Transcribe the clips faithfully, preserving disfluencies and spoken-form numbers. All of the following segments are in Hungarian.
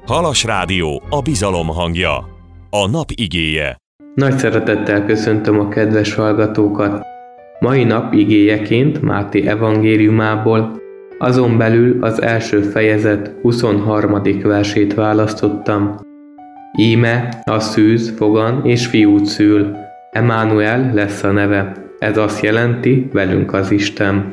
Halas Rádió, a bizalom hangja. A nap igéje. Nagy szeretettel köszöntöm a kedves hallgatókat. Mai nap igéjeként Máté evangéliumából, azon belül az első fejezet huszonharmadik versét választottam. Íme a szűz fogan és fiút szül, Emánuel lesz a neve, ez azt jelenti, velünk az Isten.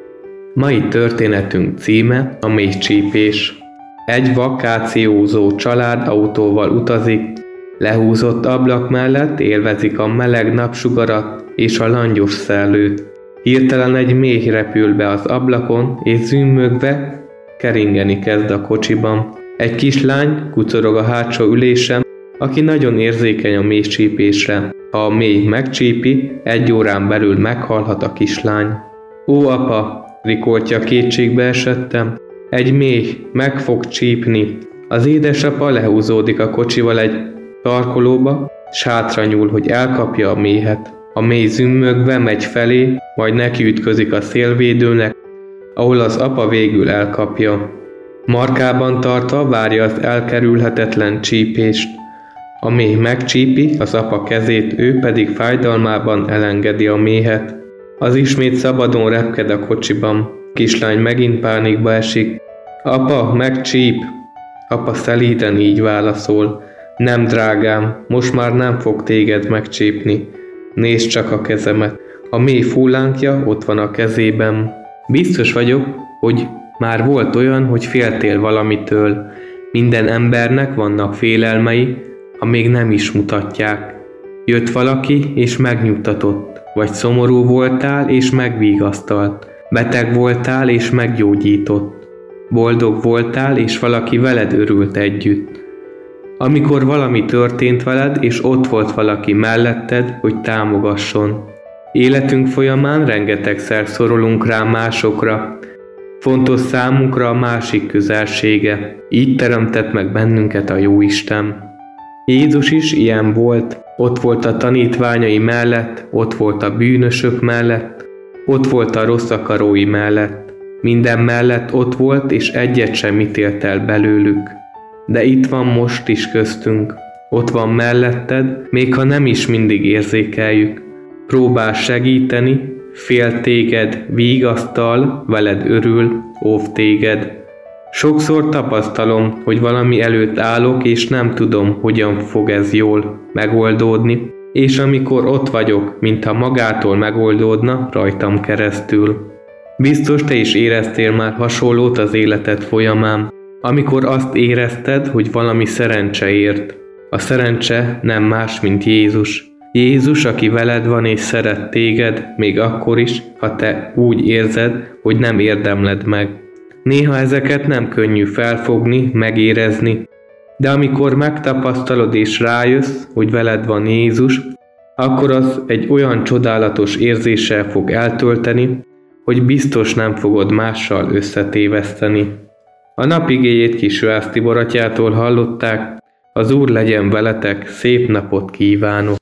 Mai történetünk címe a méhcsípés. Egy vakációzó család autóval utazik, lehúzott ablak mellett élvezik a meleg napsugarat és a langyos szellőt. Hirtelen egy méh repül be az ablakon, és zümmögve keringeni kezd a kocsiban. Egy kislány kucorog a hátsó ülésen, aki nagyon érzékeny a méhcsípésre. Ha a méh megcsípi, egy órán belül meghalhat a kislány. Ó, apa, rikoltja kétségbe esettem, egy méh meg fog csípni. Az édesapa lehúzódik a kocsival egy parkolóba, s hátra nyúl, hogy elkapja a méhet. A méh zümmögve megy felé, majd nekiütközik a szélvédőnek, ahol az apa végül elkapja. Markában tartva várja az elkerülhetetlen csípést. A méh megcsípi az apa kezét, ő pedig fájdalmában elengedi a méhet. Az ismét szabadon repked a kocsiban. Kislány megint pánikba esik. Apa, megcsíp! Apa szelíden így válaszol. Nem, drágám, most már nem fog téged megcsípni. Nézd csak a kezemet. A méh fullánkja ott van a kezében. Biztos vagyok, hogy már volt olyan, hogy féltél valamitől. Minden embernek vannak félelmei, ha még nem is mutatják. Jött valaki és megnyugtatott, vagy szomorú voltál és megvigasztalt. Beteg voltál és meggyógyított. Boldog voltál és valaki veled örült együtt. Amikor valami történt veled és ott volt valaki melletted, hogy támogasson. Életünk folyamán rengetegszer szorulunk rá másokra. Fontos számunkra a másik közelsége. Így teremtett meg bennünket a Jóisten. Jézus is ilyen volt. Ott volt a tanítványai mellett, ott volt a bűnösök mellett, ott volt a rossz akarói mellett. Minden mellett ott volt, és egyet sem ítélt el belőlük. De itt van most is köztünk. Ott van melletted, még ha nem is mindig érzékeljük. Próbál segíteni, fél téged, vigasztal, veled örül, óv téged. Sokszor tapasztalom, hogy valami előtt állok, és nem tudom, hogyan fog ez jól megoldódni, és amikor ott vagyok, mintha magától megoldódna rajtam keresztül. Biztos te is éreztél már hasonlót az életed folyamán, amikor azt érezted, hogy valami szerencse ért. A szerencse nem más, mint Jézus. Jézus, aki veled van és szeret téged, még akkor is, ha te úgy érzed, hogy nem érdemled meg. Néha ezeket nem könnyű felfogni, megérezni, de amikor megtapasztalod és rájössz, hogy veled van Jézus, akkor az egy olyan csodálatos érzéssel fog eltölteni, hogy biztos nem fogod mással összetéveszteni. A nap igéjét Kis Juhász Tibor atyától hallották, az Úr legyen veletek, szép napot kívánok!